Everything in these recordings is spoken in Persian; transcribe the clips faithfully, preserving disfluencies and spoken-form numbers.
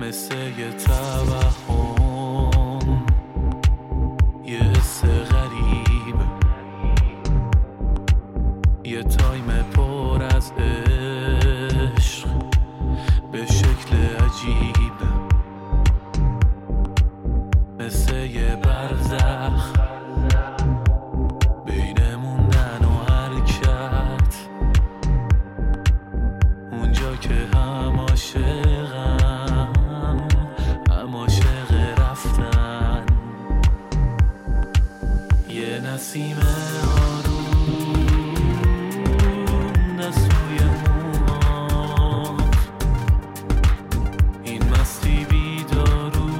مثل یه توهم، یه حس غریب، یه تایم پر از عشق به شکل عجیب، مثل یه برزخ بین موندن و حرکت، اونجا که هم عاشقم هم عاشق رفتن. یه نسیم آروم دستوی موهات، این مستی بیدارو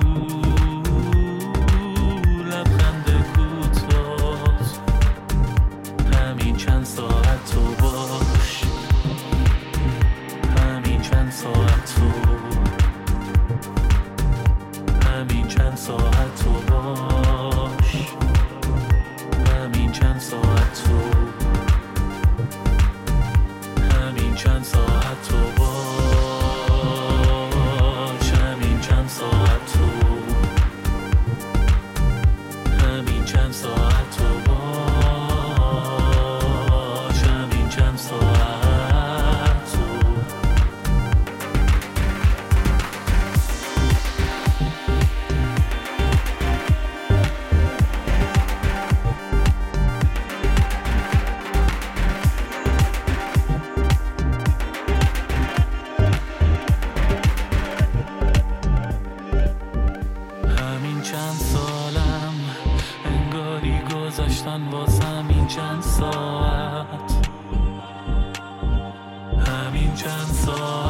لبخند کوتاه، همین چند ساعت تو باش، همین چند ساعت تو، همین چند ساعت تو باش، همین چند ساعت تو، همین چند ساعت تو باش، همین چند ساعت تو، همین چند ساعت تو باش، همین چند ساعت تو. همین چند سالم انگاری گذشتن واسه همین چند ساعت، همین چند ساعت